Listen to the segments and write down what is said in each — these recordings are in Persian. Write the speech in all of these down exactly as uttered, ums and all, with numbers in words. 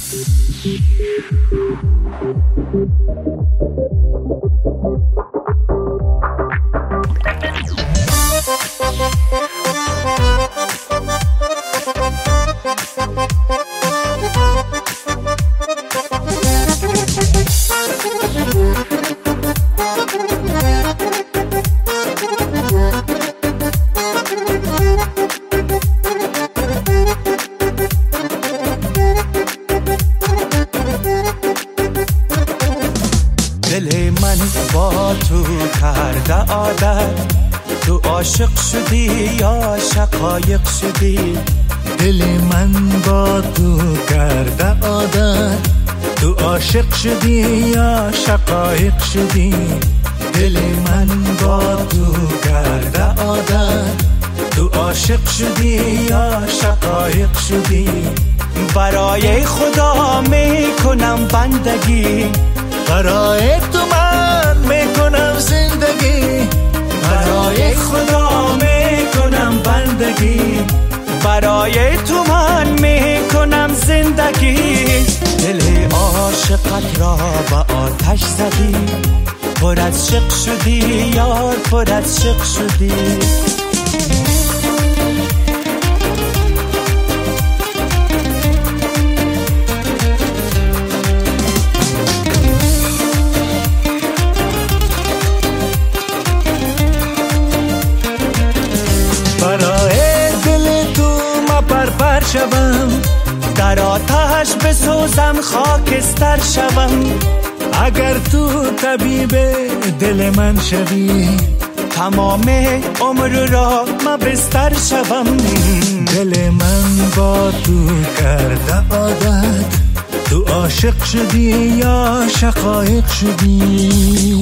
دل من با تو کرده عادت، تو عاشق شدی یا شقایق شدی؟ دل من با تو کرده عادت، تو عاشق شدی یا شقایق شدی؟ دل من با تو کرده عادت، تو عاشق شدی یا شقایق شدی؟ برای خدا میکنم بندگی، برای تو من میکنم زندگی، برای خدا میکنم بندگی، برای تو من میکنم زندگی. دل عاشقت را به آتش زدی، پر از شق شدی یار، پر از شق شدی. پر شوم، در آتش بسوزم خاکستر شوم. اگر تو طبیب دل من شوی، تمام عمر را ما بستر شوم. دل من با تو کرده عادت، تو عاشق شدی یا شقایق شدی؟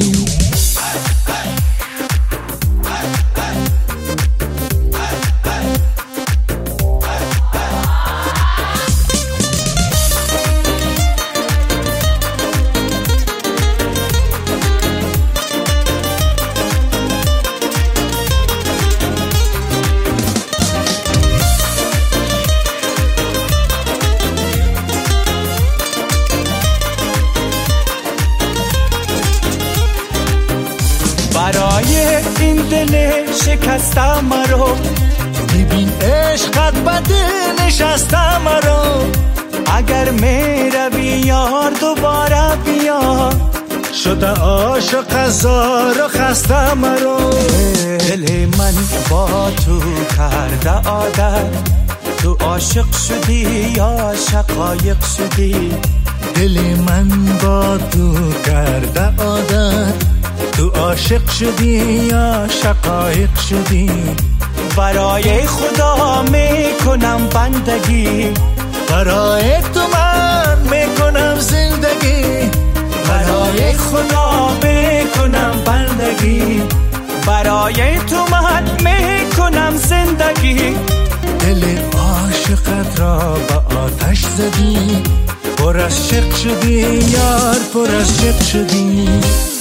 برای این دل شکسته مرا، ببین عشقت به دل نشسته مرا. اگر می روی یار دوباره بیا، شده عاشق هزار و خسته مرا. دل من با تو کرده عادت، تو عاشق شدی یا شقایق شدی؟ دل من با تو کرده عادت، تو عاشق شدی یا شقایق شدی؟ برای خدا میکنم بندگی، برای تو من میکنم زندگی، برای خدا میکنم بندگی، برای تو من میکنم زندگی. دل عاشقت را به آتش زدی، پر از شق شدی یار، پر از شق شدی.